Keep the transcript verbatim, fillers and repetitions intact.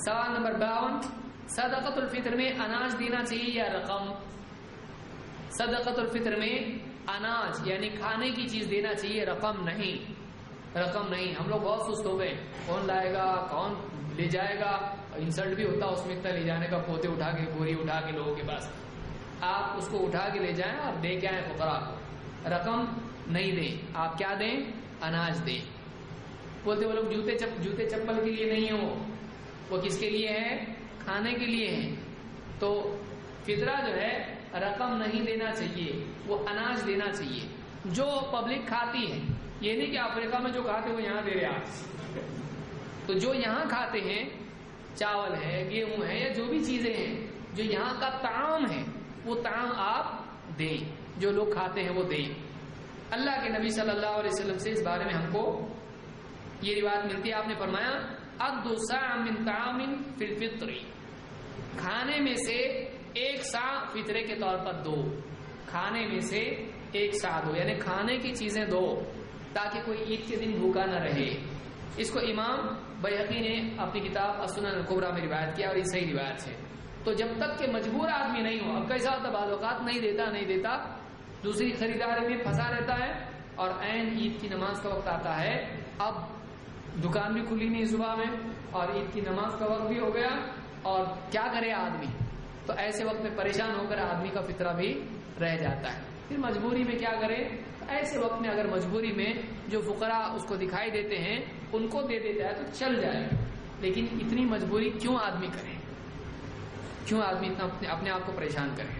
سوال نمبر باون، صدقۃ الفطر میں اناج دینا چاہیے یا رقم؟ صدقۃ الفطر میں اناج یعنی کھانے کی چیز دینا چاہیے، رقم نہیں، رقم نہیں۔ ہم لوگ بہت سست ہو گئے، کون لائے گا، کون لے جائے گا، انسلٹ بھی ہوتا اس میں اتنا لے جانے کا، پوتے اٹھا کے بوری اٹھا کے لوگوں کے پاس۔ آپ اس کو اٹھا کے لے جائیں اور دے کے آئیں فقراء کو، رقم نہیں دیں، آپ کیا دیں؟ اناج دیں۔ بولتے وہ لوگ جوتے چپ جوتے چپل کے لیے نہیں ہے، وہ وہ کس کے لیے ہے؟ کھانے کے لیے ہے۔ تو فطرہ جو ہے رقم نہیں دینا چاہیے، وہ اناج دینا چاہیے جو پبلک کھاتی ہے۔ یہ نہیں کہ افریقہ میں جو کھاتے وہ یہاں دے رہے آپ۔ تو جو یہاں کھاتے ہیں، چاول ہے، گیہوں ہے، یا جو بھی چیزیں ہیں جو یہاں کا طعام ہے، وہ طعام آپ دیں، جو لوگ کھاتے ہیں وہ دیں۔ اللہ کے نبی صلی اللہ علیہ وسلم سے اس بارے میں ہم کو یہ روایت ملتی ہے، آپ نے فرمایا اَدُّ صَاعًا مِّن طَعَامٍ فِي الْفِطْرِ، کھانے میں سے ایک سا فطرے کے طور پر دو، کھانے میں سے ایک سا دو، یعنی کھانے کی چیزیں دو تاکہ کوئی عید کے دن بھوکا نہ رہے۔ اس کو امام بیہقی نے اپنی کتاب السنن الکبریٰ میں روایت کیا، اور یہ صحیح روایت ہے۔ تو جب تک کہ مجبور آدمی نہیں ہو، اب کیسا ہوتا بعض اوقات نہیں دیتا نہیں دیتا دوسری خریداری میں پھنسا رہتا ہے، اور عین عید کی نماز کا وقت آتا ہے، اب دکان بھی کھلی نہیں صبح میں اور عید کی نماز کا وقت بھی ہو گیا، اور کیا کرے آدمی؟ تو ایسے وقت میں پریشان ہو کر آدمی کا فطرہ بھی رہ جاتا ہے، پھر مجبوری میں کیا کرے؟ ایسے وقت میں اگر مجبوری میں جو فقراء اس کو دکھائی دیتے ہیں ان کو دے دیتا ہے تو چل جائے، لیکن اتنی مجبوری کیوں آدمی کرے؟ کیوں آدمی اتنا اپنے آپ کو پریشان کرے؟